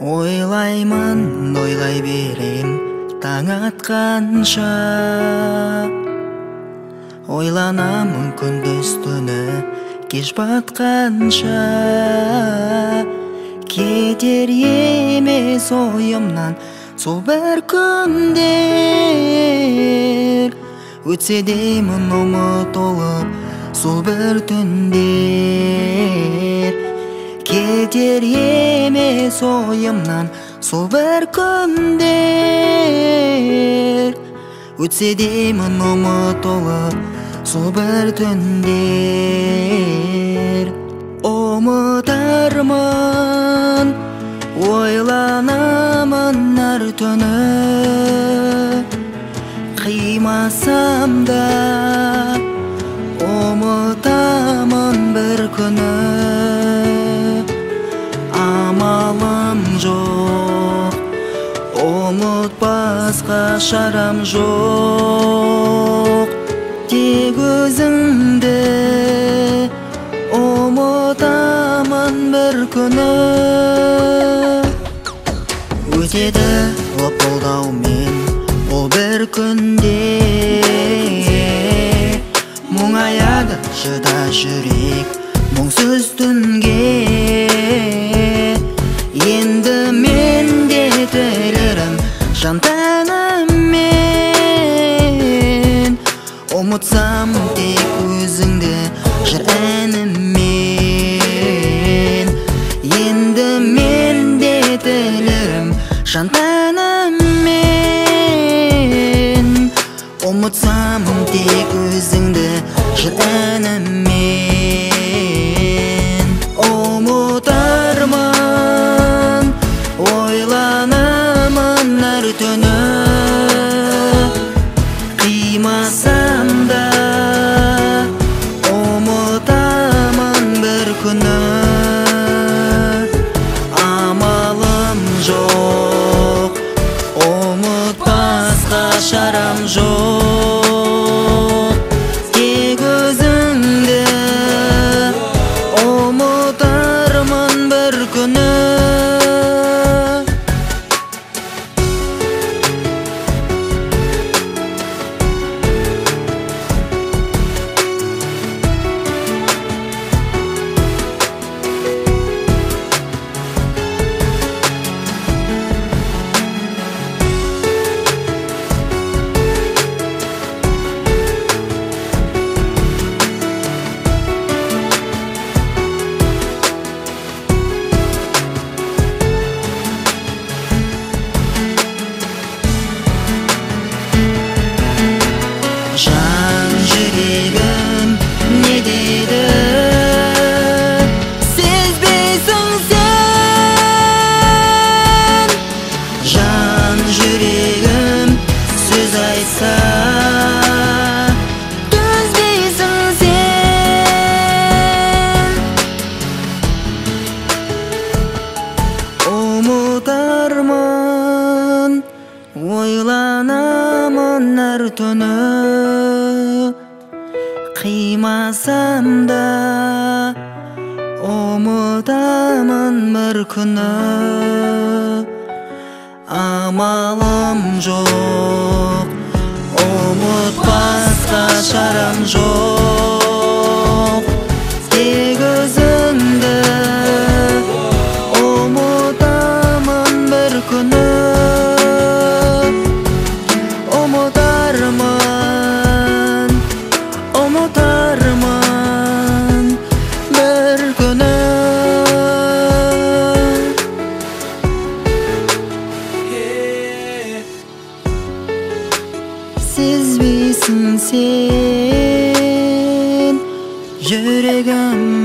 Ойлаймын, ойлай берем таң атқанша. Ойланамын күндіз түні кеш батқанша. Кетер емес ойымнан сол бір күндер. Өтсе деймін ұмытылып сол бір түндер. Кетер емес ойымнан сол бір күндер. Өтсе деймін ұмытылып сол бір түндер. Ұмытармын, ойланамын әр түні. Қимасам да ұмытамын бір күні. Амалым жоқ, ұмытпасқа шарам жоқ. Тек өзіңді ұмытамын бір күні. Өтеді лапылдаумен ол бір күнде. Мұңаяды шыда жүрек мұңсыз түнге. Енді мен де тілерім жан тәніммен. Ұмытсам тек өзіңді жыр әнімен. Енді мен де тілерім жан тәніммен. Ұмытсам тек өзіңді жыр әнімен. Ұмытармын, ойланамын әр түні. Қимасам да ұмытамын бір күні. Амалым жоқ, ұмытпасқа шарам жоқ. Тек өзіңді ұмытармын бір күні. Жан жүрегім не дейді? Сезбейсің сен. Жан жүрегім сөз айтса төзбейсің сен. Ұмытармын, ойланамын әр түні. Қимасам да ұмытамын бір күні. Амалым жоқ, ұмытпасқа шарам жоқ. Тек өзіңді ұмытамын бір күні. Ұмытармын, ұмытармын бір күні. Сезбейсің сен, жүрегім